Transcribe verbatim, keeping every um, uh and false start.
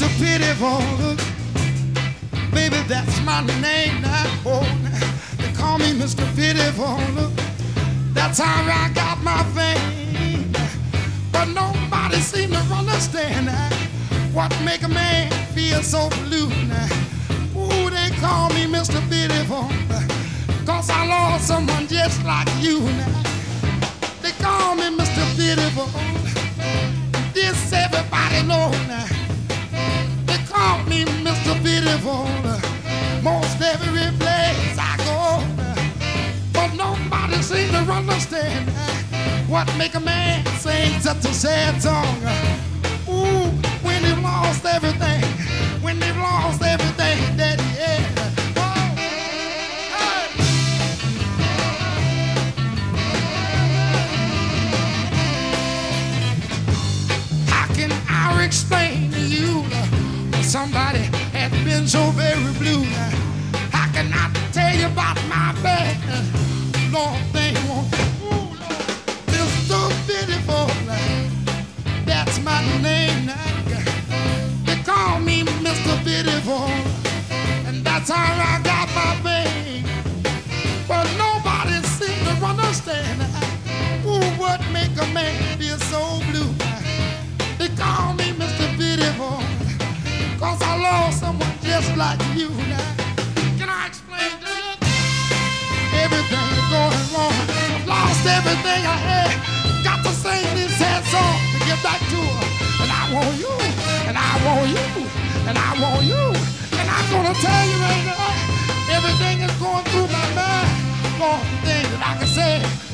Mister Pitiful. Baby, that's my name now. Oh, they call me Mister Pitiful. That's how I got my fame. But nobody seems to understand what make a man feel so blue now. Ooh, they call me Mister Pitiful, cause I lost someone just like you now. They call me Mister Pitiful. This everybody know now. They call me Mister Pitiful. Most every place I go, but nobody seems to understand what make a man sing such a sad song. Ooh, when they've lost everything, when they've lost everything that he had. Oh, hey. How can I explain to you uh, somebody has been so very blue? How can I tell you about my bad Lord thing? Ooh, Lord, Mister Pitiful, that's my name now. They call me Mister Pitiful, and that's how I got my fame. But nobody seems to understand ooh, what make a man feel so blue. They call me Mister Pitiful, cause I lost someone just like you now. Can I explain to you? Everything is going wrong. I've lost everything I had. Got to sing this sad song to get back to her. And I want you, and I want you, and I want you. And I'm gonna tell you right now, everything is going through my mind. Lord, things that I can say.